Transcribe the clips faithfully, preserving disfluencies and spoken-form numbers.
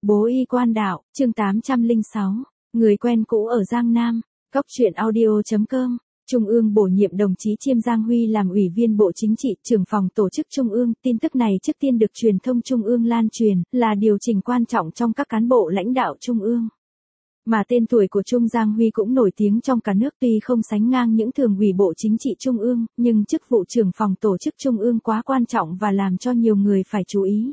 Bố y quan đạo, chương tám trăm lẻ sáu, người quen cũ ở Giang Nam, Cóc truyện audio chấm com. Trung ương bổ nhiệm đồng chí Chiêm Giang Huy làm Ủy viên Bộ Chính trị, trưởng phòng tổ chức Trung ương. Tin tức này trước tiên được truyền thông Trung ương lan truyền, là điều chỉnh quan trọng trong các cán bộ lãnh đạo Trung ương. Mà tên tuổi của Trung Giang Huy cũng nổi tiếng trong cả nước, tuy không sánh ngang những thường ủy Bộ Chính trị Trung ương, nhưng chức vụ trưởng phòng tổ chức Trung ương quá quan trọng và làm cho nhiều người phải chú ý.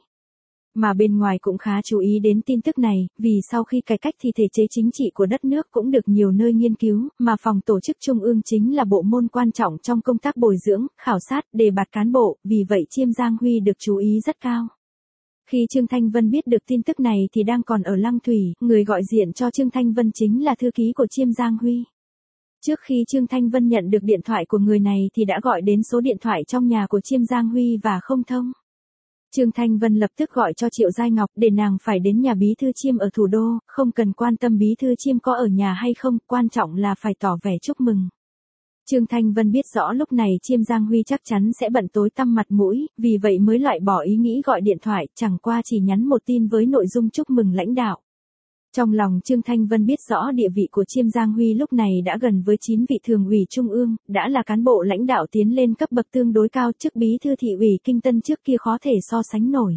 Mà bên ngoài cũng khá chú ý đến tin tức này, vì sau khi cải cách thì thể chế chính trị của đất nước cũng được nhiều nơi nghiên cứu, mà phòng tổ chức Trung ương chính là bộ môn quan trọng trong công tác bồi dưỡng, khảo sát, đề bạt cán bộ, vì vậy Chiêm Giang Huy được chú ý rất cao. Khi Trương Thanh Vân biết được tin tức này thì đang còn ở Lăng Thủy, người gọi diện cho Trương Thanh Vân chính là thư ký của Chiêm Giang Huy. Trước khi Trương Thanh Vân nhận được điện thoại của người này thì đã gọi đến số điện thoại trong nhà của Chiêm Giang Huy và không thông. Trương Thanh Vân lập tức gọi cho Triệu Giai Ngọc để nàng phải đến nhà bí thư Chiêm ở thủ đô, không cần quan tâm bí thư Chiêm có ở nhà hay không, quan trọng là phải tỏ vẻ chúc mừng. Trương Thanh Vân biết rõ lúc này Chiêm Giang Huy chắc chắn sẽ bận tối tăm mặt mũi, vì vậy mới loại bỏ ý nghĩ gọi điện thoại, chẳng qua chỉ nhắn một tin với nội dung chúc mừng lãnh đạo. Trong lòng Trương Thanh Vân biết rõ địa vị của Chiêm Giang Huy lúc này đã gần với chín vị thường ủy Trung ương, đã là cán bộ lãnh đạo tiến lên cấp bậc tương đối cao, chức bí thư thị ủy Kinh Tân trước kia khó thể so sánh nổi.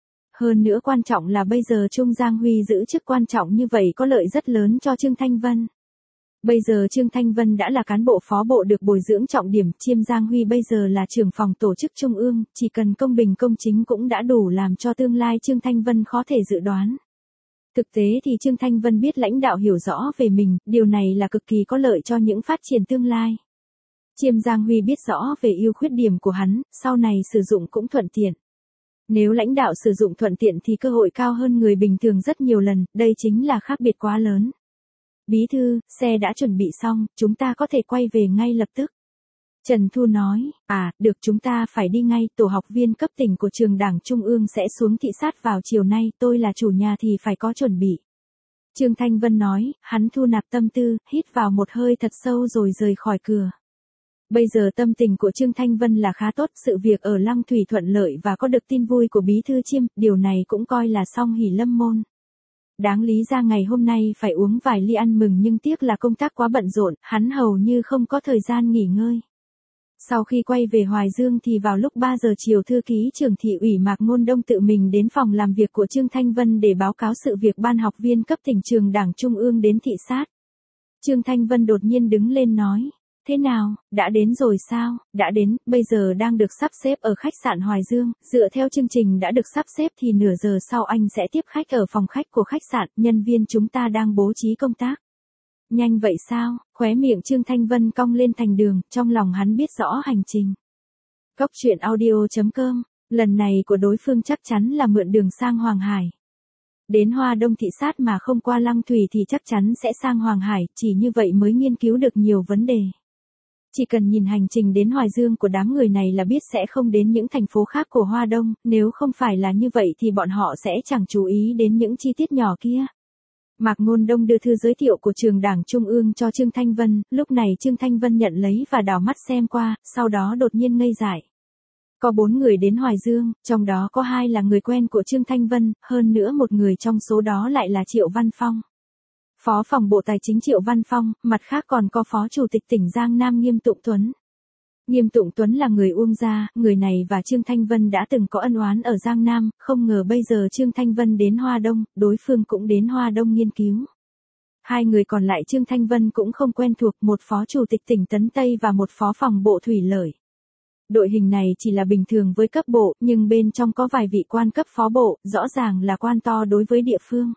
Hơn nữa quan trọng là bây giờ Trung Giang Huy giữ chức quan trọng như vậy có lợi rất lớn cho Trương Thanh Vân. Bây giờ Trương Thanh Vân đã là cán bộ phó bộ được bồi dưỡng trọng điểm, Chiêm Giang Huy bây giờ là trưởng phòng tổ chức Trung ương, chỉ cần công bình công chính cũng đã đủ làm cho tương lai Trương Thanh Vân khó thể dự đoán. Thực tế thì Trương Thanh Vân biết lãnh đạo hiểu rõ về mình, điều này là cực kỳ có lợi cho những phát triển tương lai. Chiêm Giang Huy biết rõ về ưu khuyết điểm của hắn, sau này sử dụng cũng thuận tiện. Nếu lãnh đạo sử dụng thuận tiện thì cơ hội cao hơn người bình thường rất nhiều lần, đây chính là khác biệt quá lớn. Bí thư, xe đã chuẩn bị xong, chúng ta có thể quay về ngay lập tức. Trần Thu nói, à, được, chúng ta phải đi ngay, tổ học viên cấp tỉnh của trường Đảng Trung ương sẽ xuống thị sát vào chiều nay, tôi là chủ nhà thì phải có chuẩn bị. Trương Thanh Vân nói, hắn thu nạp tâm tư, hít vào một hơi thật sâu rồi rời khỏi cửa. Bây giờ tâm tình của Trương Thanh Vân là khá tốt, sự việc ở Lăng Thủy thuận lợi và có được tin vui của bí thư Chiêm, điều này cũng coi là song hỷ lâm môn. Đáng lý ra ngày hôm nay phải uống vài ly ăn mừng nhưng tiếc là công tác quá bận rộn, hắn hầu như không có thời gian nghỉ ngơi. Sau khi quay về Hoài Dương thì vào lúc ba giờ chiều thư ký trưởng thị ủy Mạc Ngôn Đông tự mình đến phòng làm việc của Trương Thanh Vân để báo cáo sự việc ban học viên cấp tỉnh trường Đảng Trung ương đến thị sát. Trương Thanh Vân đột nhiên đứng lên nói, thế nào, đã đến rồi sao? Đã đến, bây giờ đang được sắp xếp ở khách sạn Hoài Dương, dựa theo chương trình đã được sắp xếp thì nửa giờ sau anh sẽ tiếp khách ở phòng khách của khách sạn, nhân viên chúng ta đang bố trí công tác. Nhanh vậy sao? Khóe miệng Trương Thanh Vân cong lên thành đường, trong lòng hắn biết rõ hành trình. Cóc truyện audio chấm com, lần này của đối phương chắc chắn là mượn đường sang Hoàng Hải. Đến Hoa Đông thị sát mà không qua Lăng Thủy thì chắc chắn sẽ sang Hoàng Hải, chỉ như vậy mới nghiên cứu được nhiều vấn đề. Chỉ cần nhìn hành trình đến Hoài Dương của đám người này là biết sẽ không đến những thành phố khác của Hoa Đông, nếu không phải là như vậy thì bọn họ sẽ chẳng chú ý đến những chi tiết nhỏ kia. Mạc Ngôn Đông đưa thư giới thiệu của trường Đảng Trung ương cho Trương Thanh Vân, lúc này Trương Thanh Vân nhận lấy và đảo mắt xem qua, sau đó đột nhiên ngây dại. Có bốn người đến Hoài Dương, trong đó có hai là người quen của Trương Thanh Vân, hơn nữa một người trong số đó lại là Triệu Văn Phong. Phó phòng Bộ Tài chính Triệu Văn Phong, mặt khác còn có Phó Chủ tịch tỉnh Giang Nam Nghiêm Tụng Tuấn. Nghiêm Tụng Tuấn là người Uông gia, người này và Trương Thanh Vân đã từng có ân oán ở Giang Nam, không ngờ bây giờ Trương Thanh Vân đến Hoa Đông, đối phương cũng đến Hoa Đông nghiên cứu. Hai người còn lại Trương Thanh Vân cũng không quen thuộc, một Phó Chủ tịch tỉnh Tấn Tây và một Phó phòng Bộ Thủy Lợi. Đội hình này chỉ là bình thường với cấp bộ, nhưng bên trong có vài vị quan cấp phó bộ, rõ ràng là quan to đối với địa phương.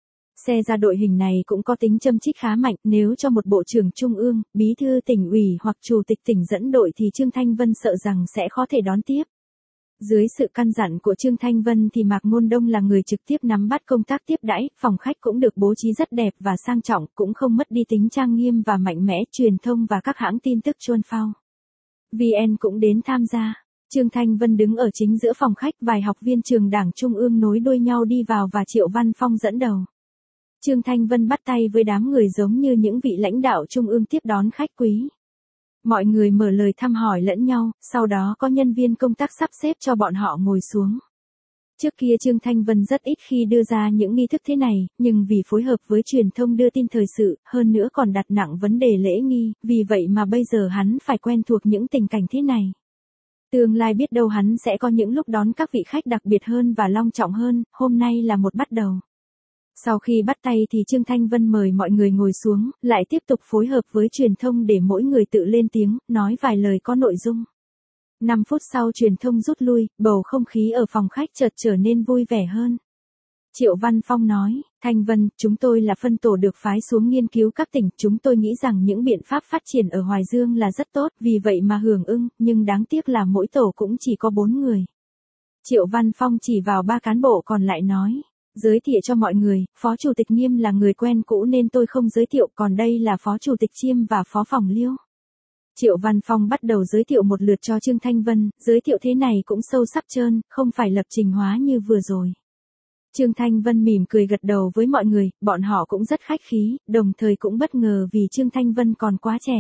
Xe ra đội hình này cũng có tính châm chích khá mạnh, nếu cho một bộ trưởng trung ương, bí thư tỉnh ủy hoặc chủ tịch tỉnh dẫn đội thì Trương Thanh Vân sợ rằng sẽ khó thể đón tiếp. Dưới sự căn dặn của Trương Thanh Vân thì Mạc Ngôn Đông là người trực tiếp nắm bắt công tác tiếp đãi, phòng khách cũng được bố trí rất đẹp và sang trọng, cũng không mất đi tính trang nghiêm và mạnh mẽ, truyền thông và các hãng tin tức chuôn phao vê en cũng đến tham gia. Trương Thanh Vân đứng ở chính giữa phòng khách, vài học viên trường Đảng Trung ương nối đuôi nhau đi vào và Triệu Văn Phong dẫn đầu. Trương Thanh Vân bắt tay với đám người giống như những vị lãnh đạo Trung ương tiếp đón khách quý. Mọi người mở lời thăm hỏi lẫn nhau, sau đó có nhân viên công tác sắp xếp cho bọn họ ngồi xuống. Trước kia Trương Thanh Vân rất ít khi đưa ra những nghi thức thế này, nhưng vì phối hợp với truyền thông đưa tin thời sự, hơn nữa còn đặt nặng vấn đề lễ nghi, vì vậy mà bây giờ hắn phải quen thuộc những tình cảnh thế này. Tương lai biết đâu hắn sẽ có những lúc đón các vị khách đặc biệt hơn và long trọng hơn, hôm nay là một bắt đầu. Sau khi bắt tay thì Trương Thanh Vân mời mọi người ngồi xuống, lại tiếp tục phối hợp với truyền thông để mỗi người tự lên tiếng, nói vài lời có nội dung. năm phút sau truyền thông rút lui, bầu không khí ở phòng khách chợt trở nên vui vẻ hơn. Triệu Văn Phong nói, Thanh Vân, chúng tôi là phân tổ được phái xuống nghiên cứu các tỉnh, chúng tôi nghĩ rằng những biện pháp phát triển ở Hoài Dương là rất tốt, vì vậy mà hưởng ứng, nhưng đáng tiếc là mỗi tổ cũng chỉ có bốn người. Triệu Văn Phong chỉ vào ba cán bộ còn lại nói, giới thiệu cho mọi người, Phó Chủ tịch Nghiêm là người quen cũ nên tôi không giới thiệu, còn đây là Phó Chủ tịch Chiêm và Phó Phòng Liêu. Triệu Văn Phong bắt đầu giới thiệu một lượt cho Trương Thanh Vân, giới thiệu thế này cũng sâu sắc trơn, không phải lập trình hóa như vừa rồi. Trương Thanh Vân mỉm cười gật đầu với mọi người, bọn họ cũng rất khách khí, đồng thời cũng bất ngờ vì Trương Thanh Vân còn quá trẻ.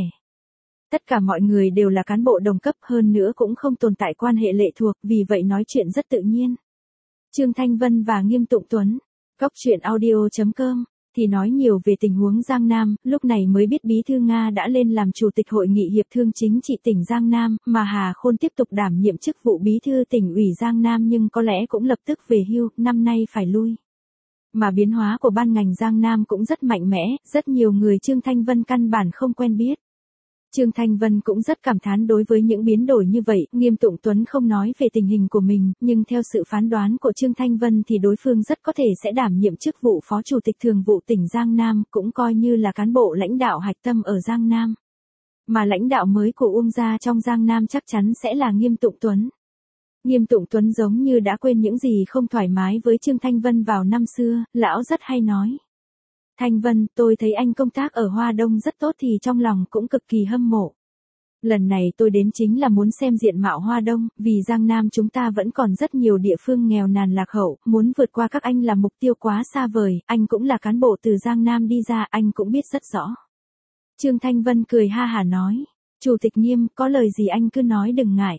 Tất cả mọi người đều là cán bộ đồng cấp, hơn nữa cũng không tồn tại quan hệ lệ thuộc, vì vậy nói chuyện rất tự nhiên. Trương Thanh Vân và Nghiêm Tụng Tuấn, Cóc Truyện Audio chấm com, thì nói nhiều về tình huống Giang Nam, lúc này mới biết Bí thư Nga đã lên làm Chủ tịch Hội nghị Hiệp thương Chính trị tỉnh Giang Nam, mà Hà Khôn tiếp tục đảm nhiệm chức vụ Bí thư tỉnh ủy Giang Nam nhưng có lẽ cũng lập tức về hưu, năm nay phải lui. Mà biến hóa của ban ngành Giang Nam cũng rất mạnh mẽ, rất nhiều người Trương Thanh Vân căn bản không quen biết. Trương Thanh Vân cũng rất cảm thán đối với những biến đổi như vậy, Nghiêm Tụng Tuấn không nói về tình hình của mình, nhưng theo sự phán đoán của Trương Thanh Vân thì đối phương rất có thể sẽ đảm nhiệm chức vụ Phó Chủ tịch Thường vụ tỉnh Giang Nam, cũng coi như là cán bộ lãnh đạo hạch tâm ở Giang Nam. Mà lãnh đạo mới của Uông gia trong Giang Nam chắc chắn sẽ là Nghiêm Tụng Tuấn. Nghiêm Tụng Tuấn giống như đã quên những gì không thoải mái với Trương Thanh Vân vào năm xưa, lão rất hay nói. Thanh Vân, tôi thấy anh công tác ở Hoa Đông rất tốt thì trong lòng cũng cực kỳ hâm mộ. Lần này tôi đến chính là muốn xem diện mạo Hoa Đông, vì Giang Nam chúng ta vẫn còn rất nhiều địa phương nghèo nàn lạc hậu, muốn vượt qua các anh là mục tiêu quá xa vời, anh cũng là cán bộ từ Giang Nam đi ra, anh cũng biết rất rõ. Trương Thanh Vân cười ha hả nói, Chủ tịch Nghiêm, có lời gì anh cứ nói đừng ngại.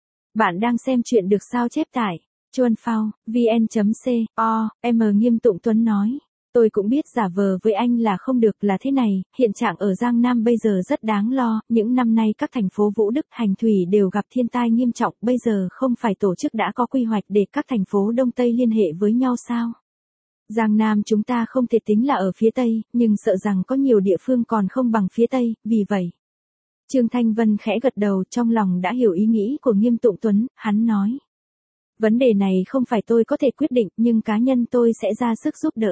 Bạn đang xem chuyện được sao chép tải, chuan phao, vn.co, m Nghiêm Tụng Tuấn nói. Tôi cũng biết giả vờ với anh là không được, là thế này, hiện trạng ở Giang Nam bây giờ rất đáng lo, những năm nay các thành phố Vũ Đức, Hành Thủy đều gặp thiên tai nghiêm trọng, bây giờ không phải tổ chức đã có quy hoạch để các thành phố Đông Tây liên hệ với nhau sao? Giang Nam chúng ta không thể tính là ở phía Tây, nhưng sợ rằng có nhiều địa phương còn không bằng phía Tây, vì vậy. Trương Thanh Vân khẽ gật đầu, trong lòng đã hiểu ý nghĩ của Nghiêm Tụng Tuấn, hắn nói. Vấn đề này không phải tôi có thể quyết định, nhưng cá nhân tôi sẽ ra sức giúp đỡ.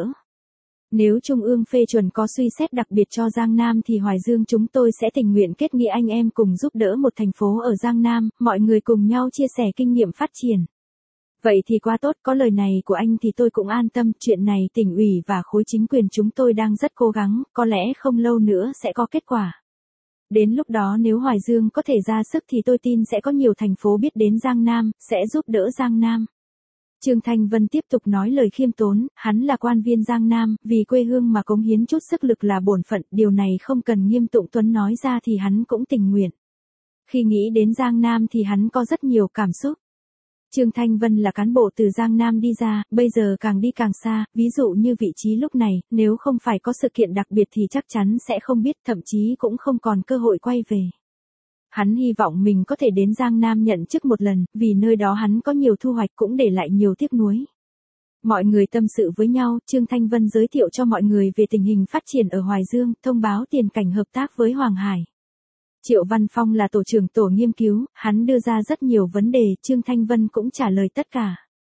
Nếu Trung ương phê chuẩn có suy xét đặc biệt cho Giang Nam thì Hoài Dương chúng tôi sẽ tình nguyện kết nghĩa anh em cùng giúp đỡ một thành phố ở Giang Nam, mọi người cùng nhau chia sẻ kinh nghiệm phát triển. Vậy thì quá tốt, có lời này của anh thì tôi cũng an tâm, chuyện này tỉnh ủy và khối chính quyền chúng tôi đang rất cố gắng, có lẽ không lâu nữa sẽ có kết quả. Đến lúc đó nếu Hoài Dương có thể ra sức thì tôi tin sẽ có nhiều thành phố biết đến Giang Nam, sẽ giúp đỡ Giang Nam. Trương Thanh Vân tiếp tục nói lời khiêm tốn, hắn là quan viên Giang Nam, vì quê hương mà cống hiến chút sức lực là bổn phận, điều này không cần Nghiêm Tụng Tuấn nói ra thì hắn cũng tình nguyện. Khi nghĩ đến Giang Nam thì hắn có rất nhiều cảm xúc. Trương Thanh Vân là cán bộ từ Giang Nam đi ra, bây giờ càng đi càng xa, ví dụ như vị trí lúc này, nếu không phải có sự kiện đặc biệt thì chắc chắn sẽ không biết, thậm chí cũng không còn cơ hội quay về. Hắn hy vọng mình có thể đến Giang Nam nhận chức một lần, vì nơi đó hắn có nhiều thu hoạch cũng để lại nhiều tiếc nuối. Mọi người tâm sự với nhau, Trương Thanh Vân giới thiệu cho mọi người về tình hình phát triển ở Hoài Dương, thông báo tiền cảnh hợp tác với Hoàng Hải. Triệu Văn Phong là tổ trưởng tổ nghiên cứu, hắn đưa ra rất nhiều vấn đề, Trương Thanh Vân cũng trả lời tất cả.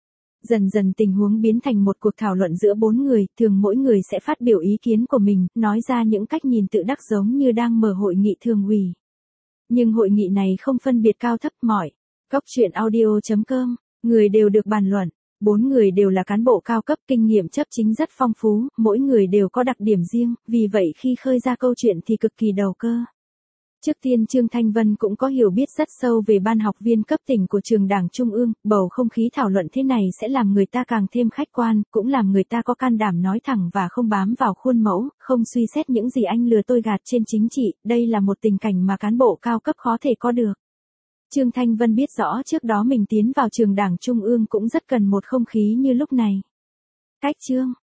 Dần dần tình huống biến thành một cuộc thảo luận giữa bốn người, thường mỗi người sẽ phát biểu ý kiến của mình, nói ra những cách nhìn tự đắc giống như đang mở hội nghị thường ủy. Nhưng hội nghị này không phân biệt cao thấp mỏi. Cóc Truyện Audio chấm com, người đều được bàn luận. Bốn người đều là cán bộ cao cấp, kinh nghiệm chấp chính rất phong phú, mỗi người đều có đặc điểm riêng, vì vậy khi khơi ra câu chuyện thì cực kỳ đầu cơ. Trước tiên Trương Thanh Vân cũng có hiểu biết rất sâu về ban học viên cấp tỉnh của trường Đảng Trung ương, bầu không khí thảo luận thế này sẽ làm người ta càng thêm khách quan, cũng làm người ta có can đảm nói thẳng và không bám vào khuôn mẫu, không suy xét những gì anh lừa tôi gạt trên chính trị, đây là một tình cảnh mà cán bộ cao cấp khó thể có được. Trương Thanh Vân biết rõ trước đó mình tiến vào trường đảng trung ương cũng rất cần một không khí như lúc này. Cách Trương